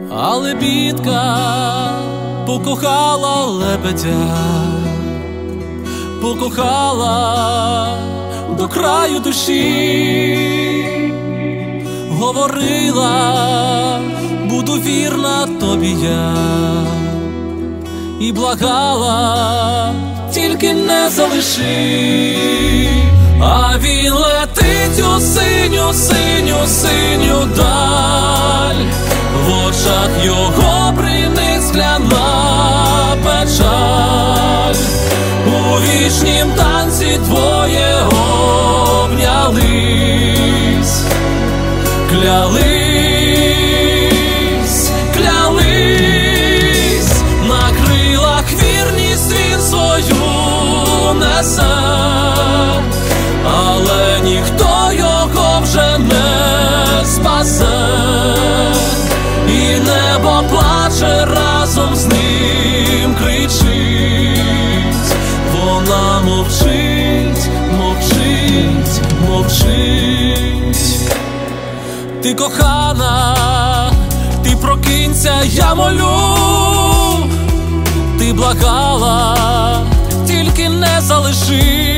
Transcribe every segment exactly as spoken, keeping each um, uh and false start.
але бідка покохала лебедя, покохала до краю душі, говорила, буду вірна тобі я, і благала, тільки не залиши. А він летить у синю, синю, синю даль, в очах його бринить скляна печаль. У вічнім танці двоє обнялись, клялись, клялись, на крилах вірність він свою несе, але ніхто його вже не спасе, і небо плаче разом з ним, кричить, вона мовчить, мовчить, мовчить. Ти кохана, ти прокинься, я молю, ти благала, тільки не залиши.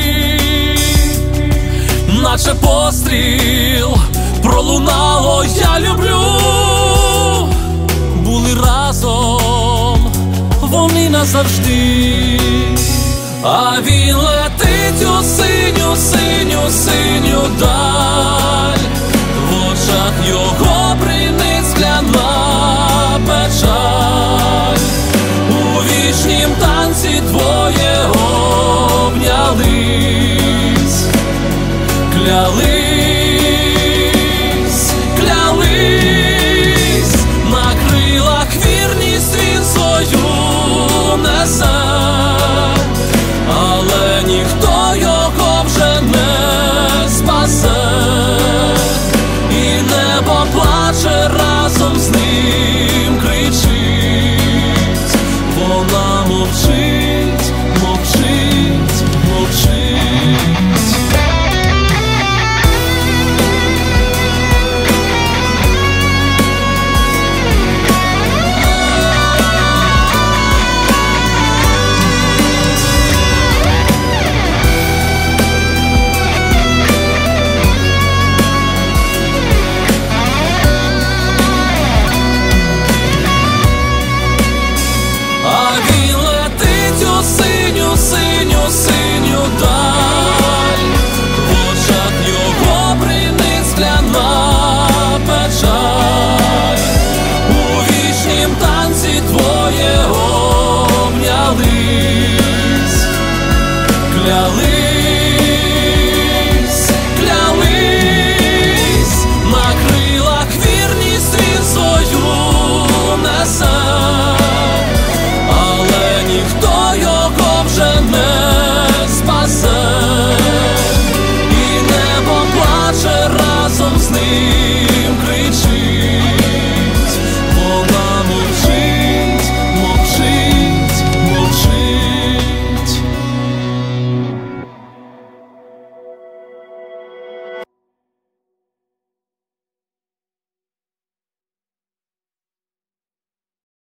Наче постріл пролунало, я люблю, були разом вони назавжди. А він летить у синю, синю, синю даль,